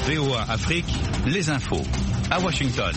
VOA Afrique, les infos. À Washington.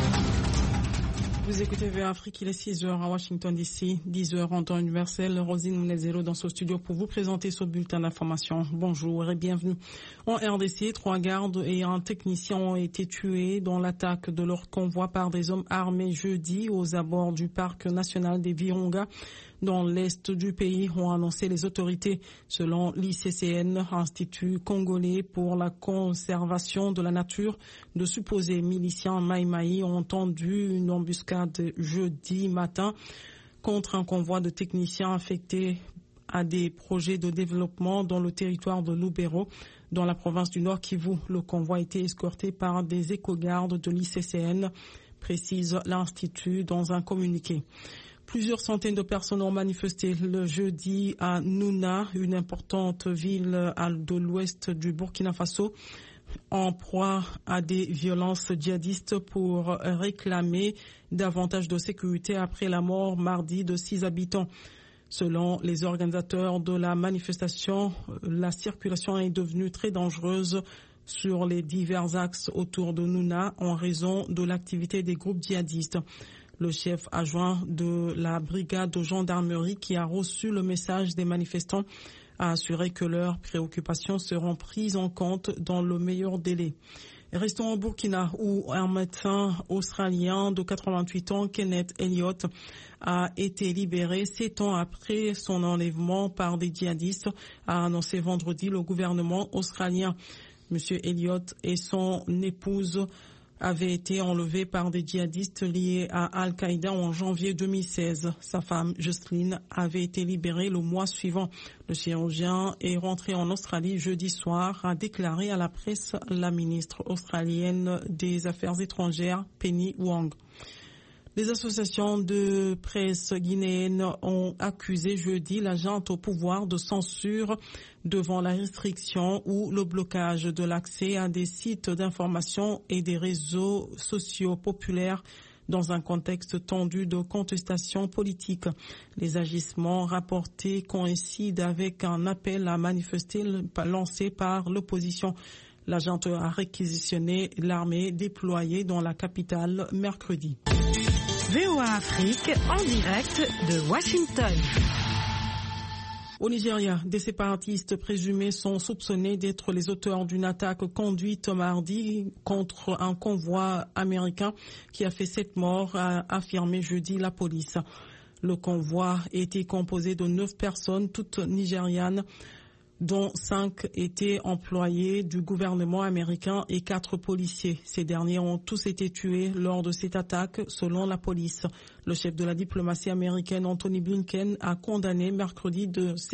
Vous écoutez VOA Afrique, il est 6h à Washington DC, 10h en temps universel. Rosine Mounezero dans ce studio pour vous présenter ce bulletin d'information. Bonjour et bienvenue. En RDC, 3 gardes et un technicien ont été tués dans l'attaque de leur convoi par des hommes armés jeudi aux abords du parc national des Virunga. Dans l'est du pays, ont annoncé les autorités. Selon l'ICCN, Institut congolais pour la conservation de la nature, de supposés miliciens Maïmaï ont tendu une embuscade jeudi matin contre un convoi de techniciens affectés à des projets de développement dans le territoire de Lubero, dans la province du Nord Kivu. Le convoi a été escorté par des éco-gardes de l'ICCN, précise l'Institut dans un communiqué. Plusieurs centaines de personnes ont manifesté le jeudi à Nouna, une importante ville de l'ouest du Burkina Faso, en proie à des violences djihadistes pour réclamer davantage de sécurité après la mort mardi de 6 habitants. Selon les organisateurs de la manifestation, la circulation est devenue très dangereuse sur les divers axes autour de Nouna en raison de l'activité des groupes djihadistes. Le chef adjoint de la brigade de gendarmerie qui a reçu le message des manifestants a assuré que leurs préoccupations seront prises en compte dans le meilleur délai. Restons au Burkina où un médecin australien de 88 ans, Kenneth Elliott, a été libéré 7 ans après son enlèvement par des djihadistes, a annoncé vendredi le gouvernement australien. Monsieur Elliott et son épouse avait été enlevé par des djihadistes liés à Al-Qaïda en janvier 2016. Sa femme, Justine, avait été libérée le mois suivant. Le chirurgien est rentré en Australie jeudi soir, a déclaré à la presse la ministre australienne des Affaires étrangères, Penny Wong. Les associations de presse guinéennes ont accusé jeudi la junte au pouvoir de censure devant la restriction ou le blocage de l'accès à des sites d'information et des réseaux sociaux populaires dans un contexte tendu de contestation politique. Les agissements rapportés coïncident avec un appel à manifester lancé par l'opposition. La junte a réquisitionné l'armée déployée dans la capitale mercredi. VOA Afrique en direct de Washington. Au Nigeria, des séparatistes présumés sont soupçonnés d'être les auteurs d'une attaque conduite mardi contre un convoi américain qui a fait 7 morts, a affirmé jeudi la police. Le convoi était composé de 9 personnes, toutes nigérianes, dont 5 étaient employés du gouvernement américain et 4 policiers. Ces derniers ont tous été tués lors de cette attaque, selon la police. Le chef de la diplomatie américaine, Anthony Blinken, a condamné mercredi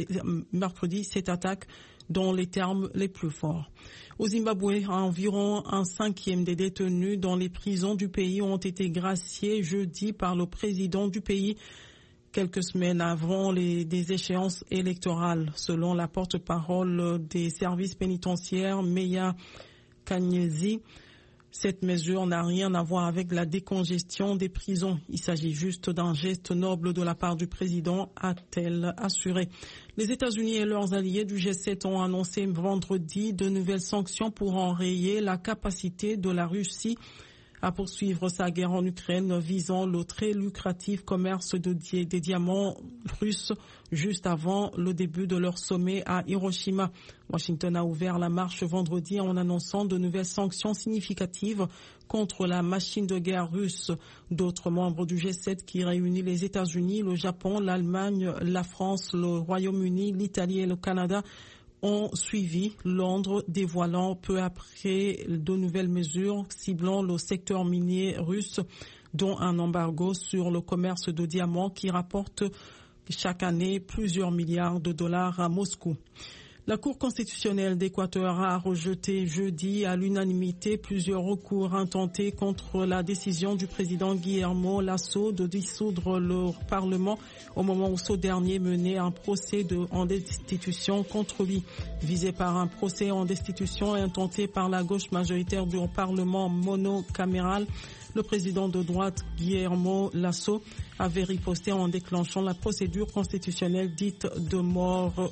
cette attaque dans les termes les plus forts. Au Zimbabwe, environ un 5e des détenus dans les prisons du pays ont été graciés jeudi par le président du pays, quelques semaines avant des échéances électorales. Selon la porte-parole des services pénitentiaires, Meya Kanyezi, cette mesure n'a rien à voir avec la décongestion des prisons. Il s'agit juste d'un geste noble de la part du président, a-t-elle assuré. Les États-Unis et leurs alliés du G7 ont annoncé vendredi de nouvelles sanctions pour enrayer la capacité de la Russie à poursuivre sa guerre en Ukraine visant le très lucratif commerce des diamants russes juste avant le début de leur sommet à Hiroshima. Washington a ouvert la marche vendredi en annonçant de nouvelles sanctions significatives contre la machine de guerre russe. D'autres membres du G7 qui réunit les États-Unis, le Japon, l'Allemagne, la France, le Royaume-Uni, l'Italie et le Canada ont suivi, Londres dévoilant peu après de nouvelles mesures ciblant le secteur minier russe, dont un embargo sur le commerce de diamants qui rapporte chaque année plusieurs milliards de dollars à Moscou. La Cour constitutionnelle d'Équateur a rejeté jeudi à l'unanimité plusieurs recours intentés contre la décision du président Guillermo Lasso de dissoudre le Parlement au moment où ce dernier menait un procès en destitution contre lui. Visé par un procès en destitution intenté par la gauche majoritaire du Parlement monocaméral, le président de droite Guillermo Lasso avait riposté en déclenchant la procédure constitutionnelle dite de mort